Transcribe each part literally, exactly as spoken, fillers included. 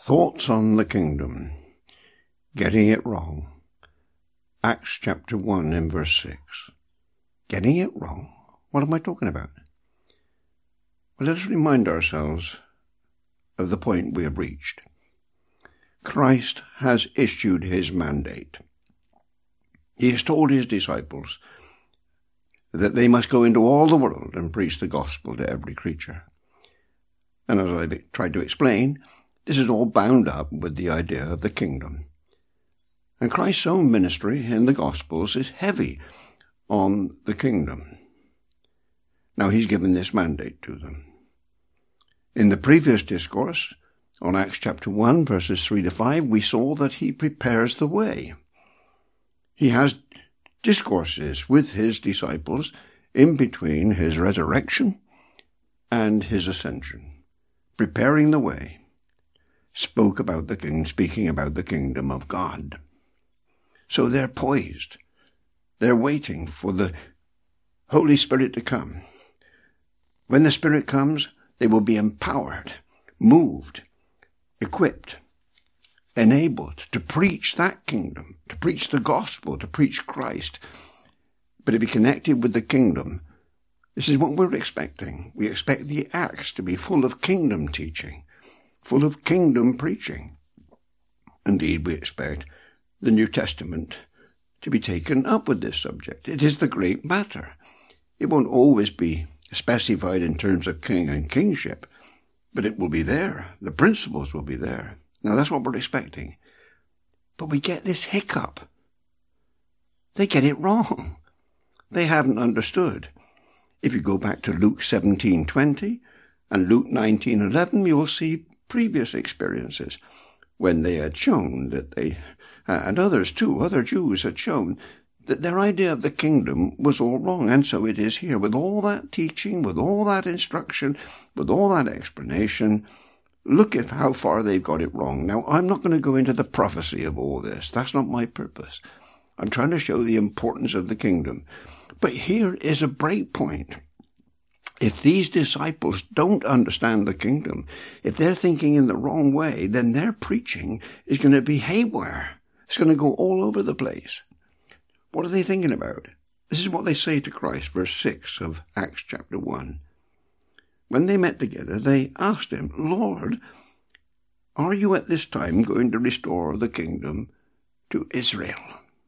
Thoughts on the Kingdom. Getting it wrong. Acts chapter one and verse six. Getting it wrong? What am I talking about? Well, let us remind ourselves of the point we have reached. Christ has issued his mandate. He has told his disciples that they must go into all the world and preach the gospel to every creature. And as I've tried to explain, this is all bound up with the idea of the kingdom. And Christ's own ministry in the Gospels is heavy on the kingdom. Now he's given this mandate to them. In the previous discourse, on Acts chapter one, verses three to five, we saw that he prepares the way. He has discourses with his disciples in between his resurrection and his ascension, preparing the way. Spoke about the king, speaking about the kingdom of God. So they're poised. They're waiting for the Holy Spirit to come. When the Spirit comes, they will be empowered, moved, equipped, enabled to preach that kingdom, to preach the gospel, to preach Christ. But to be connected with the kingdom, this is what we're expecting. We expect the Acts to be full of kingdom teaching, full of kingdom preaching. Indeed, we expect the New Testament to be taken up with this subject. It is the great matter. It won't always be specified in terms of king and kingship, but it will be there. The principles will be there. Now, that's what we're expecting. But we get this hiccup. They get it wrong. They haven't understood. If you go back to Luke seventeen twenty and Luke nineteen eleven, you'll see previous experiences when they had shown that they, and others too, other Jews had shown that their idea of the kingdom was all wrong. And so it is here. With all that teaching, with all that instruction, with all that explanation, look at how far they've got it wrong. Now, I'm not going to go into the prophecy of all this. That's not my purpose. I'm trying to show the importance of the kingdom. But here is a break point. If these disciples don't understand the kingdom, if they're thinking in the wrong way, then their preaching is going to be haywire. It's going to go all over the place. What are they thinking about? This is what they say to Christ, verse six of Acts chapter one. When they met together, they asked him, Lord, are you at this time going to restore the kingdom to Israel?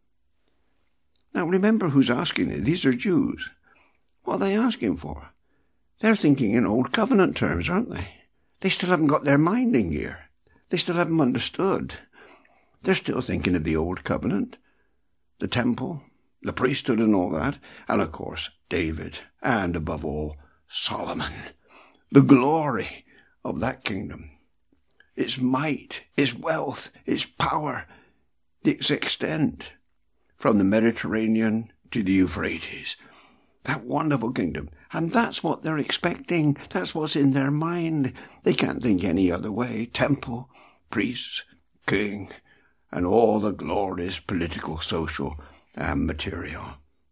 Now remember who's asking it. These are Jews. What are they asking for? They're thinking in Old Covenant terms, aren't they? They still haven't got their mind in gear. They still haven't understood. They're still thinking of the Old Covenant, the temple, the priesthood and all that, and of course David, and above all, Solomon. The glory of that kingdom, its might, its wealth, its power, its extent from the Mediterranean to the Euphrates. That wonderful kingdom. And that's what they're expecting. That's what's in their mind. They can't think any other way. Temple, priests, king, and all the glories, political, social, and material.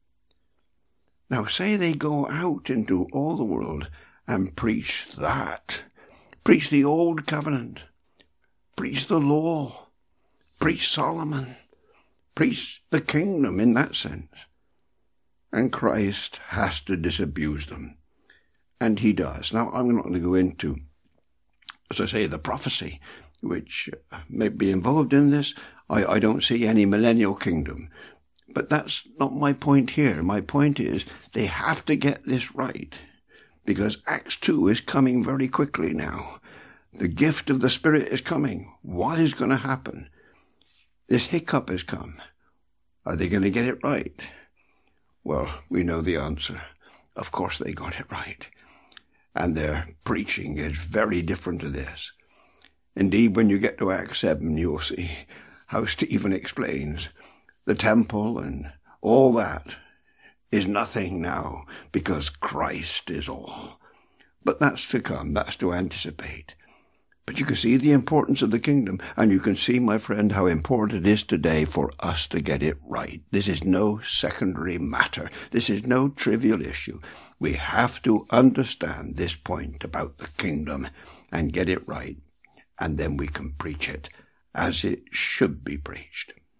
Now say they go out into all the world and preach that. Preach the old covenant. Preach the law. Preach Solomon. Preach the kingdom in that sense. And Christ has to disabuse them. And he does. Now, I'm not going to go into, as I say, the prophecy, which may be involved in this. I, I don't see any millennial kingdom. But that's not my point here. My point is they have to get this right. Because Acts two is coming very quickly now. The gift of the Spirit is coming. What is going to happen? This hiccup has come. Are they going to get it right? Well, we know the answer. Of course they got it right. And their preaching is very different to this. Indeed, when you get to Acts seven, you'll see how Stephen explains the temple and all that is nothing now because Christ is all. But that's to come. That's to anticipate. But you can see the importance of the kingdom, and you can see, my friend, how important it is today for us to get it right. This is no secondary matter. This is no trivial issue. We have to understand this point about the kingdom and get it right. and then we can preach it as it should be preached.